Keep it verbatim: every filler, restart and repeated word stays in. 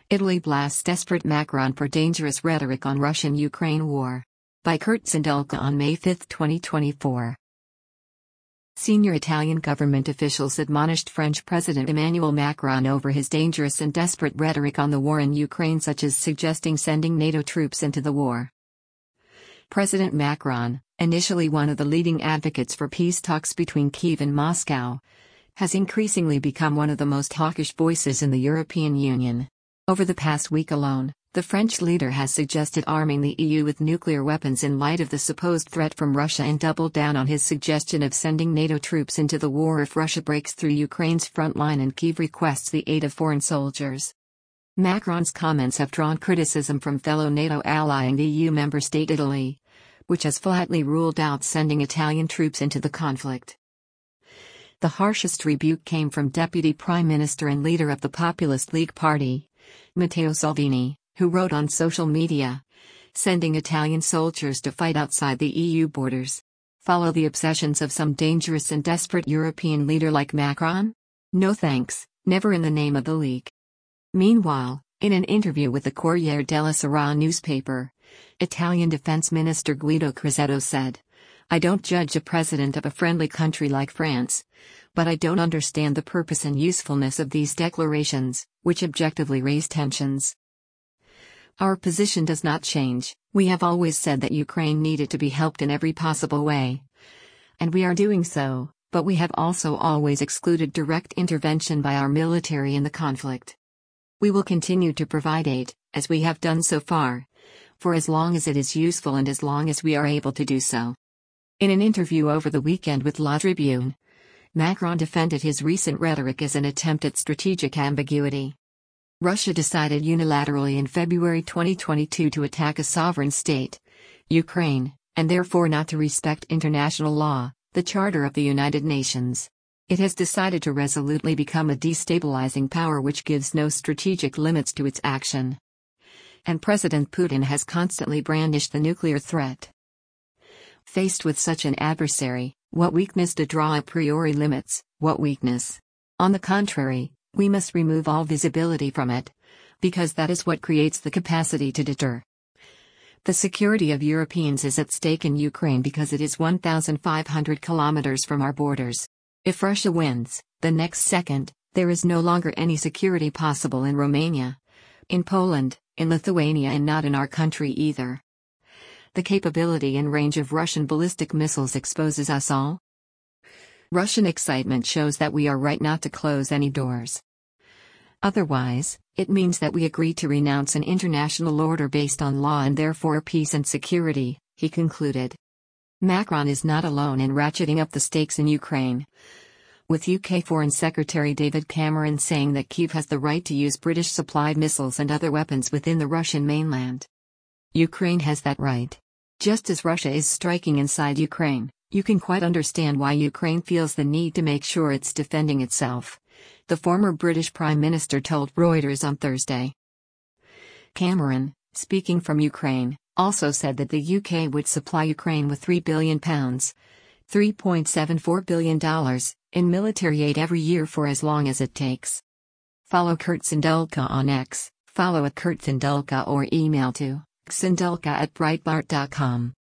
Italy blasts desperate Macron for dangerous rhetoric on Russian-Ukraine war. By Kurt Sandulka on May fifth, twenty twenty-four. Senior Italian government officials admonished French President Emmanuel Macron over his dangerous and desperate rhetoric on the war in Ukraine, such as suggesting sending NATO troops into the war. President Macron, initially one of the leading advocates for peace talks between Kyiv and Moscow, has increasingly become one of the most hawkish voices in the European Union. Over the past week alone, the French leader has suggested arming the E U with nuclear weapons in light of the supposed threat from Russia and doubled down on his suggestion of sending NATO troops into the war if Russia breaks through Ukraine's front line and Kyiv requests the aid of foreign soldiers. Macron's comments have drawn criticism from fellow NATO ally and E U member state Italy, which has flatly ruled out sending Italian troops into the conflict. The harshest rebuke came from Deputy Prime Minister and leader of the Populist League Party, Matteo Salvini, who wrote on social media, "Sending Italian soldiers to fight outside the E U borders. Follow the obsessions of some dangerous and desperate European leader like Macron? No thanks, never in the name of the League." Meanwhile, in an interview with the Corriere della Sera newspaper, Italian Defense Minister Guido Crosetto said, "I don't judge a president of a friendly country like France, but I don't understand the purpose and usefulness of these declarations, which objectively raise tensions. Our position does not change. We have always said that Ukraine needed to be helped in every possible way. And we are doing so, but we have also always excluded direct intervention by our military in the conflict. We will continue to provide aid, as we have done so far, for as long as it is useful and as long as we are able to do so." In an interview over the weekend with La Tribune, Macron defended his recent rhetoric as an attempt at strategic ambiguity. Russia decided unilaterally in February twenty twenty-two to attack a sovereign state, Ukraine, and therefore not to respect international law, the Charter of the United Nations. It has decided to resolutely become a destabilizing power which gives no strategic limits to its action. And President Putin has constantly brandished the nuclear threat. Faced with such an adversary, what weakness to draw a priori limits, what weakness? On the contrary, we must remove all visibility from it, because that is what creates the capacity to deter. The security of Europeans is at stake in Ukraine because it is one thousand five hundred kilometers from our borders. If Russia wins, the next second, there is no longer any security possible in Romania, in Poland, in Lithuania, and not in our country either. The capability and range of Russian ballistic missiles exposes us all. Russian excitement shows that we are right not to close any doors. Otherwise, it means that we agree to renounce an international order based on law and therefore peace and security, he concluded. Macron is not alone in ratcheting up the stakes in Ukraine, with U K Foreign Secretary David Cameron saying that Kyiv has the right to use British-supplied missiles and other weapons within the Russian mainland. Ukraine has that right. Just as Russia is striking inside Ukraine, you can quite understand why Ukraine feels the need to make sure it's defending itself, the former British Prime Minister told Reuters on Thursday. Cameron, speaking from Ukraine, also said that the U K would supply Ukraine with three billion pounds, three point seven four billion dollars, in military aid every year for as long as it takes. Follow Kurt Sandulka on X, follow at Kurt Sandulka or email to sandulka at breitbart dot com.